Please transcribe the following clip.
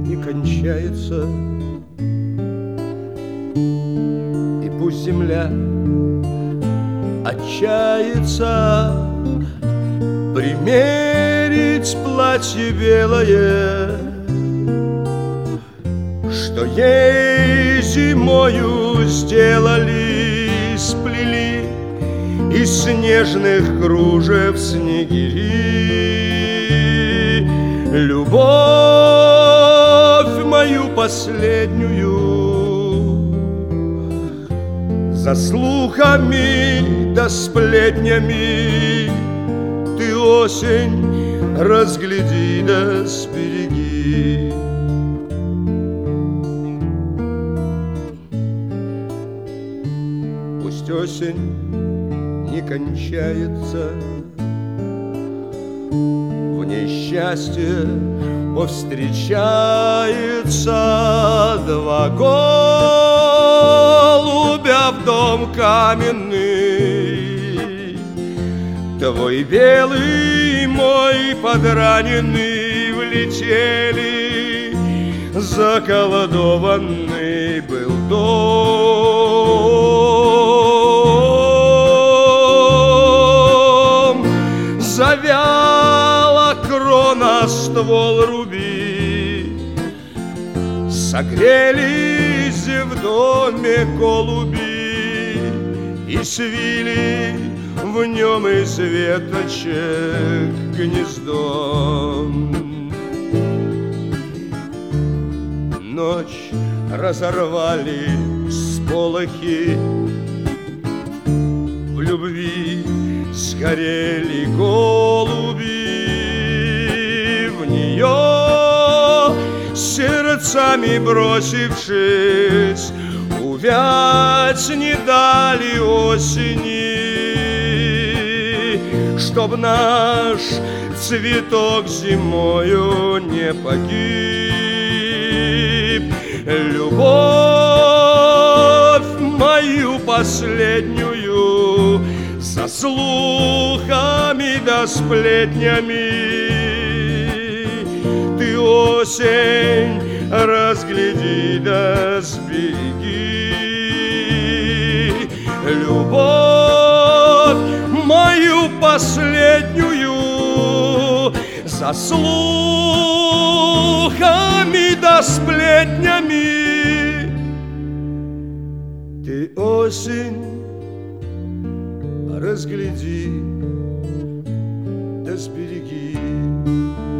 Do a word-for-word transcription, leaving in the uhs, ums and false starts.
не кончается. И пусть земля отчается примерить платье белое, что ей зимою сделали, сплели из снежных кружев снегири. Любовь мою последнюю за слухами да сплетнями ты, осень, разгляди да сбереги. Пусть осень не кончается, в ней счастье повстречается. Два голубя в дом каменный, твой белый, мой подраненный, влетели, заколдованный был дом. Завяла крона, ствол руби, согрелись в доме голуби и свили в нем из веточек гнездо. Ночь разорвали сполохи, в любви сгорели голуби, в нее сердцами бросившись, увять не дали осени, чтоб наш цветок зимою не погиб. Любовь мою последнюю со слухами да сплетнями ты, осень, разгляди да сбереги. Любовь мою последнюю за слухами да сплетнями ты, осень, разгляди да сбереги.